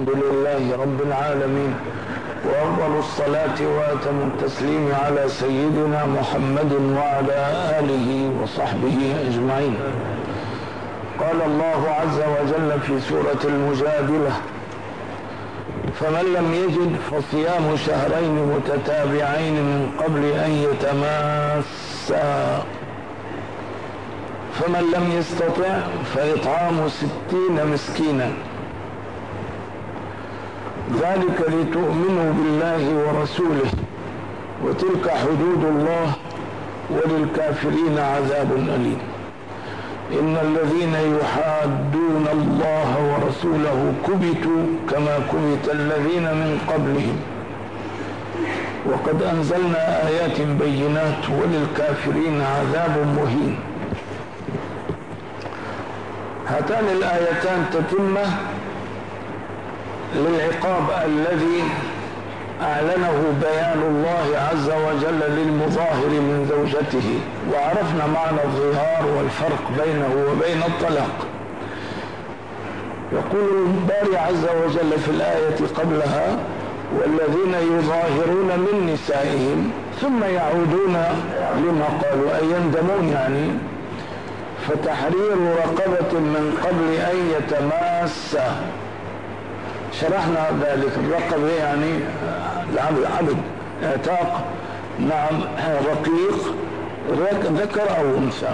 لله رب العالمين، وأفضل الصلاة وأتم التسليم على سيدنا محمد وعلى آله وصحبه أجمعين. قال الله عز وجل في سورة المجادلة: فمن لم يجد فصيام شهرين متتابعين من قبل أن يتماسا، فمن لم يستطع فإطعام 60 مسكينا، ذلك لتؤمنوا بالله ورسوله، وتلك حدود الله، وللكافرين عذاب أليم. إن الذين يحادون الله ورسوله كبتوا كما كبت الذين من قبلهم، وقد أنزلنا آيات بينات، وللكافرين عذاب مهين. هاتان الآيتان تتمة للعقاب الذي أعلنه بيان الله عز وجل للمظاهر من زوجته، وعرفنا معنى الظهار والفرق بينه وبين الطلاق. يقول الباري عز وجل في الآية قبلها: والذين يظاهرون من نسائهم ثم يعودون لما قالوا، أي يندمون يعني، فتحرير رقبة من قبل أن يتماسا. شرحنا ذلك. الرقبة يعني العبد، اعتاق، نعم، رقيق، ذكر أو أنثى.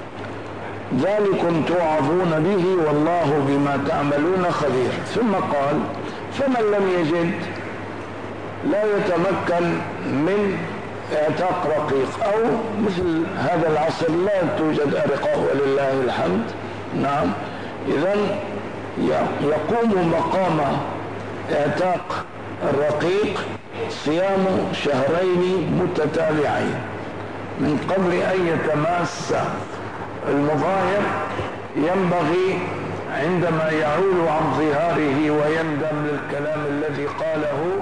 ذلكم توعظون به والله بما تعملون خبير. ثم قال: فمن لم يجد، لا يتمكن من اعتاق رقيق، أو مثل هذا العصر لا توجد أرقاء ولله الحمد، نعم، إذن يقوم مقام اعتاق الرقيق صيام شهرين متتابعين من قبل أن يتماسا. المظاهر ينبغي عندما يعول عن ظهاره ويندم للكلام الذي قاله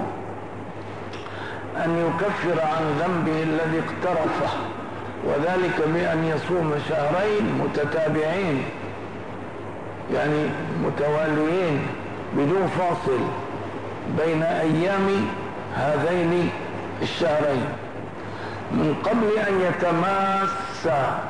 أن يكفر عن ذنبه الذي اقترفه، وذلك بأن يصوم شهرين متتابعين، يعني متواليين بدون فاصل بين أيام هذين الشهرين، من قبل أن يتماسا.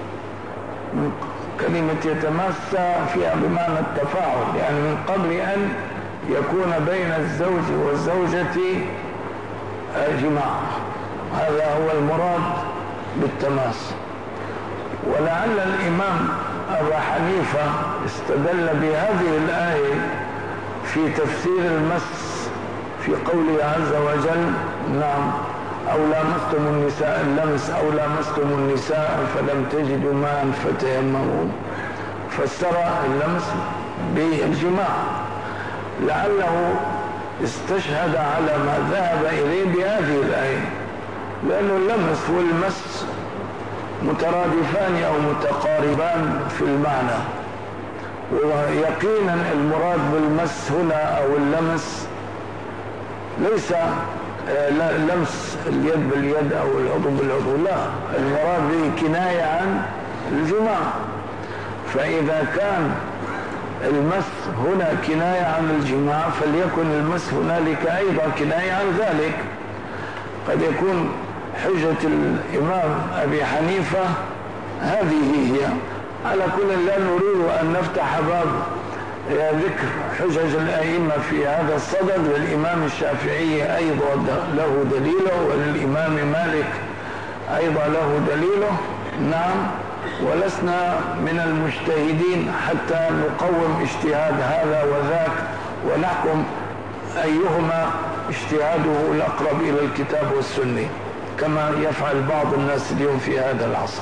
كلمة يتماسا فيها بمعنى التفاعل، يعني من قبل أن يكون بين الزوج والزوجة جماع. هذا هو المراد بالتماس. ولعل الإمام أبا حنيفة استدل بهذه الآية في تفسير المس في قوله عز وجل: نعم، أو لامستم النساء اللمس، أو لامستم النساء فلم تجدوا ماء فتيمموا، فسر اللمس بالجماع، لعله استشهد على ما ذهب إليه بهذه الآية، لأن اللمس والمس مترادفان أو متقاربان في المعنى. ويقينا المراد بالمس هنا أو اللمس ليس لمس اليد باليد أو العضو بالعضو، لا، المراد به كناية عن الجماع. فإذا كان المس هنا كناية عن الجماع، فليكن المس هنالك أيضا كناية عن ذلك. قد يكون حجة الإمام أبي حنيفة هذه هي. على كل لا نريد أن نفتح باب ذكر حجج الأئمة في هذا الصدد. للإمام الشافعي أيضا له دليله، وللإمام مالك أيضا له دليله، نعم، ولسنا من المجتهدين حتى نقوم اجتهاد هذا وذاك ونحكم أيهما اجتهاده الأقرب إلى الكتاب والسنة، كما يفعل بعض الناس اليوم في هذا العصر.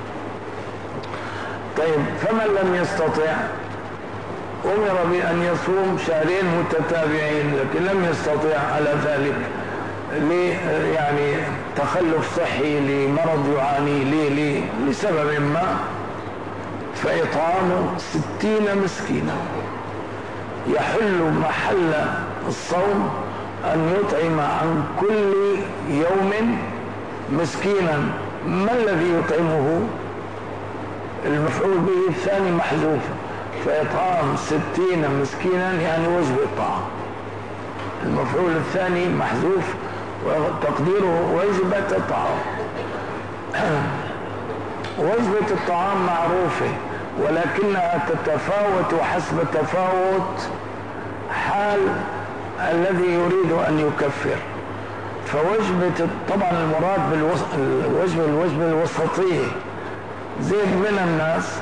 طيب، فمن لم يستطع أمر بأن يصوم شهرين متتابعين، لكن لم يستطع على ذلك يعني تخلف صحي، لمرض يعاني لسبب ما، فإطعام 60 مسكينا. يحل محل الصوم أن يطعم عن كل يوم مسكينا. ما الذي يطعمه؟ المفعول به الثاني محذوف، فإطعام 60 مسكينا يعني وجبة طعام. المفعول الثاني محذوف وتقديره وجبة الطعام. وجبة الطعام معروفة، ولكنها تتفاوت حسب تفاوت حال الذي يريد أن يكفر. فوجبة طبعا المراد الوجبة الوسطية. زيد من الناس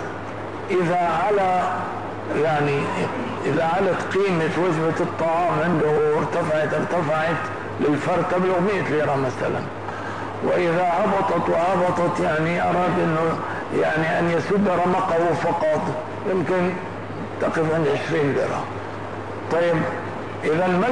إذا علت قيمة وجبة الطعام عنده ارتفعت للفرد تبلغ 100 ليرة مثلا، وإذا هبطت أراد أنه أن يسد رمقه فقط يمكن تقف عند 20 ليرة. طيب إذا ما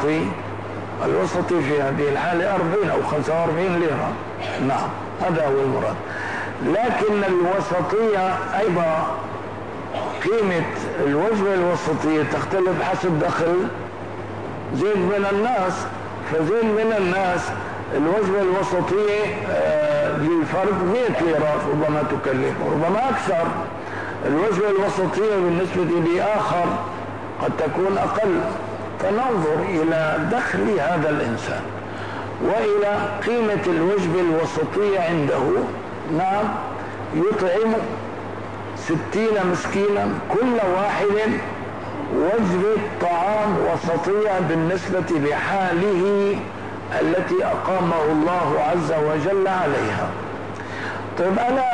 الوسطي في هذه الحالة 40 أو 45 ليرة. نعم، هذا هو المراد. لكن الوسطية أيضا قيمة الوجبة الوسطية تختلف حسب دخل زيد من الناس. فزيد من الناس الوجبة الوسطية للفرد 100 ليرة ربما تكلف، وربما أكثر. الوجبة الوسطية بالنسبة لآخر قد تكون أقل. فننظر إلى دخل هذا الإنسان وإلى قيمة الوجبة الوسطية عنده. نعم، يطعم 60 مسكينا، كل واحد وجبة طعام وسطية بالنسبة لحاله التي أقامه الله عز وجل عليها. طيب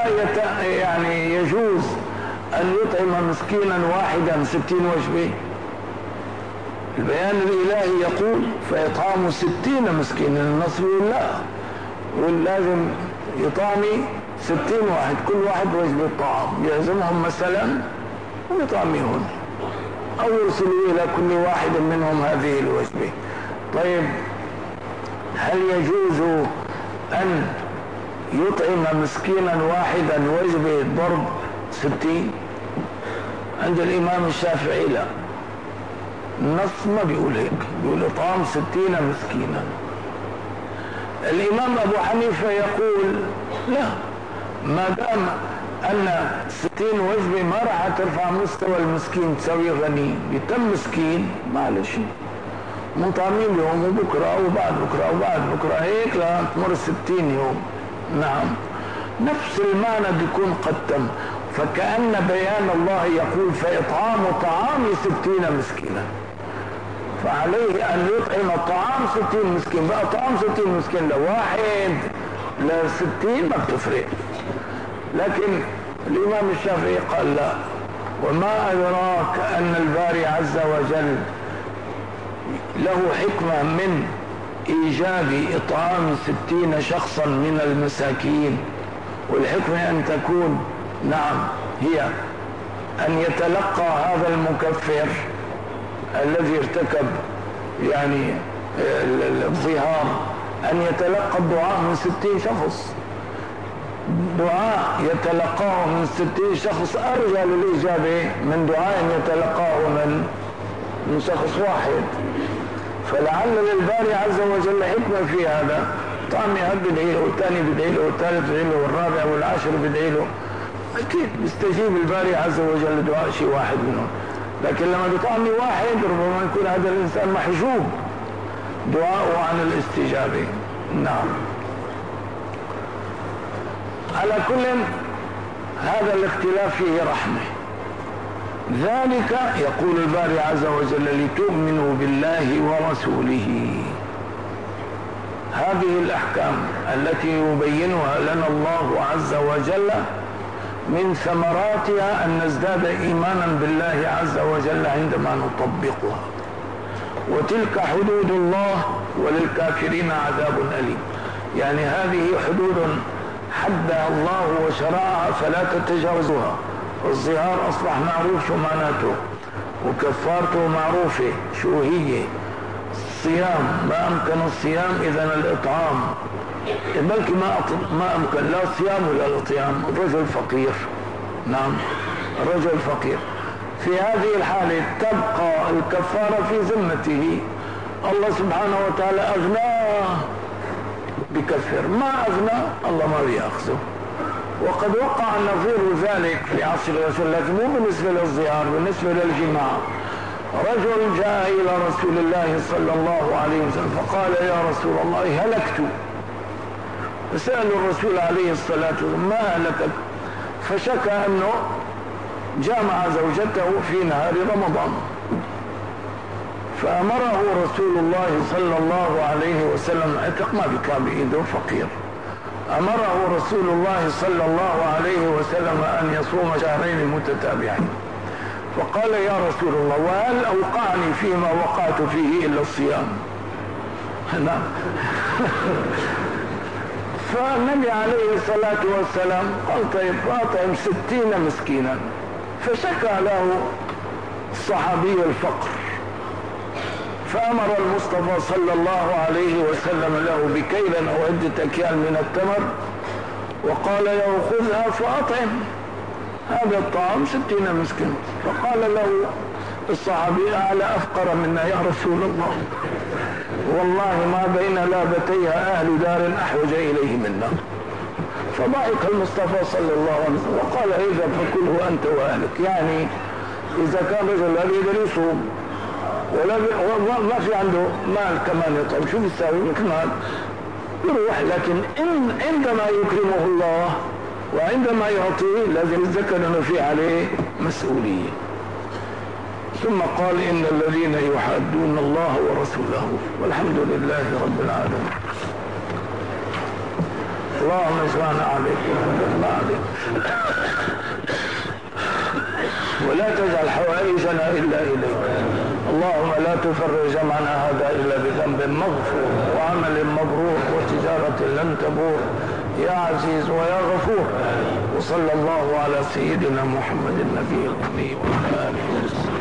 ألا يجوز أن يطعم مسكينا واحدا 60 وجبة؟ البيان الإلهي يقول فيطعم 60 مسكينا، النص لا، ولازم يطعمي 60 واحد، كل واحد وجبة طعام، يعزمهم مثلا ويطعميهم أو يرسلوا إلى كل واحد منهم هذه الوجبة. طيب هل يجوز أن يطعم مسكينا واحدا وجبة ضرب 60؟ عند الإمام الشافعي لا، النص ما بيقول هيك، بيقول إطعام 60 مسكينا. الإمام أبو حنيفة يقول لا، ما دام أن 60 وجبة ما راح ترفع مستوى المسكين تسوي غني، بيتم مسكين معلش مطعمين يوم وبكرة وبعد بكرة وبعد بكرة هيك لا تمر 60 يوم. نعم، نفس المعنى بيكون قد تم. فكأن بيان الله يقول فإطعام طعام 60 مسكينا، فعليه أن يطعم طعام 60 مسكين. بقى طعام 60 مسكين لواحد ل60 ما بتفرق. لكن الإمام الشافعي قال لا، وما أدراك أن الباري عز وجل له حكمة من إيجاب إطعام 60 شخصا من المساكين، والحكمة أن تكون هي أن يتلقى هذا المكفر الذي ارتكب الظهار أن يتلقى الدعاء من 60 شخص، دعاء يتلقاه من 60 شخص أرجى للإجابة من دعاء يتلقاه من شخص واحد. فلعل للباري عز وجل حكمة في هذا. طعمي هب بدعي له، والثاني بدعي له، والثالث بدعي له، والرابع والعاشر بدعي له، أكيد يستجيب الباري عز وجل دعاء شيء واحد منهم. لكن لما بطعمي واحد ربما يكون هذا الإنسان محجوب دعاءه عن الاستجابة. نعم، على كل هذا الاختلاف فيه رحمة. ذلك يقول الباري عز وجل لتؤمنوا بالله ورسوله. هذه الأحكام التي يبينها لنا الله عز وجل من ثمراتها أن نزداد إيمانا بالله عز وجل عندما نطبقها. وتلك حدود الله وللكافرين عذاب أليم. هذه حدود حدها الله وشرعها فلا تتجاوزوها. الظهار أصبح معروف شو معناته، وكفارته معروفة شو هي. الصيام ما أمكن الصيام إذن الإطعام، بلكي ما أمكن لا الصيام ولا الإطعام. الرجل فقير، نعم الرجل فقير، في هذه الحالة تبقى الكفارة في ذمته. الله سبحانه وتعالى أغناه بكفر، ما أغنى الله ما بيأخذه. وقد وقع نظير ذلك في عصر الرسول، لكن مو بالنسبة للظهار، بالنسبة للجماع. رجل جاء إلى رسول الله صلى الله عليه وسلم فقال يا رسول الله هلكت. فسأل الرسول عليه الصلاة والسلام ما هلكت؟ فشكى أنه جامع زوجته في نهار رمضان، فأمره رسول الله صلى الله عليه وسلم، اعتق ما بكان بإيده فقير، أمره رسول الله صلى الله عليه وسلم أن يصوم شهرين متتابعين. فقال يا رسول الله وهل أوقعني فيما وقعت فيه إلا الصيام؟ نعم. فالنبي عليه الصلاة والسلام قال طيب أطعم 60 مسكينا. فشكى له الصحابي الفقر، فأمر المصطفى صلى الله عليه وسلم له بكيل أو عدة أكيال من التمر، وقال له خذها فأطعم هذا الطعام 60 مسكين. فقال له الصحابي أعلى أفقر منا يا رسول الله، والله ما بين لابتيها أهل دار أحوج إليه منا. فضحك المصطفى صلى الله عليه وسلم وقال إذا فكله أنت وأهلك. يعني إذا كان رجل لا يقدر يصوم ولا ما في عنده مال كمان يطعم، شو بيساوي؟ كمان يروح. لكن عندما يكرمه الله وعندما يعطيه لازم يتذكر أنه في عليه مسؤولية. ثم قال إن الذين يحادون الله ورسوله والحمد لله رب العالمين. اللهم اسمعنا عليك وحفظنا عليك ولا تجعل حوائجنا إلا إليك. اللهم لا تفرج جمعنا هذا إلا بذنب مغفور وعمل مبرور وتجارة لن تبور يا عزيز ويا غفور. وصلى الله على سيدنا محمد النبي الأمي وعلى آله وسلم.